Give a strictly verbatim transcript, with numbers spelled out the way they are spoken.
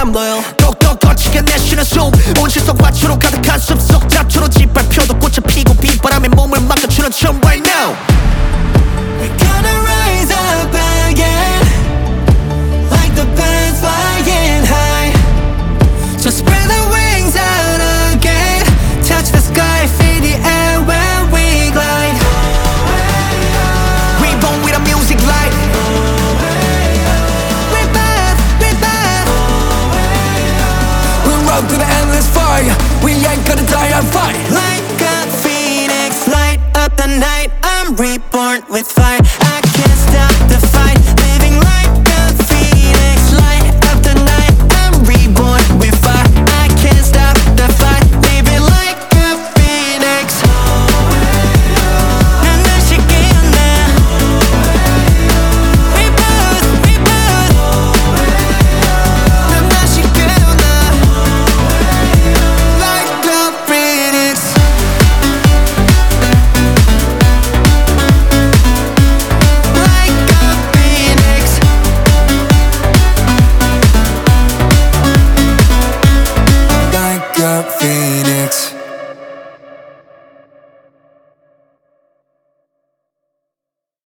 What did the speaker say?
I'm loyal. 똑똑 거치게 내쉬는 숨 온실속 화초로 가득한 숲속 잡초로 짓밟혀도 꽃을 피고 빗바람에 몸을 막아주는 춤 right now. We're gonna rise up again, like the birds flying high. So spread the wings out again, touch the sky, feel the air when we glide. We born with a music light. We're back, we're back. We'll run through the endless fire, we ain't gonna die on fight. Like a phoenix, light up the night. I'm reaping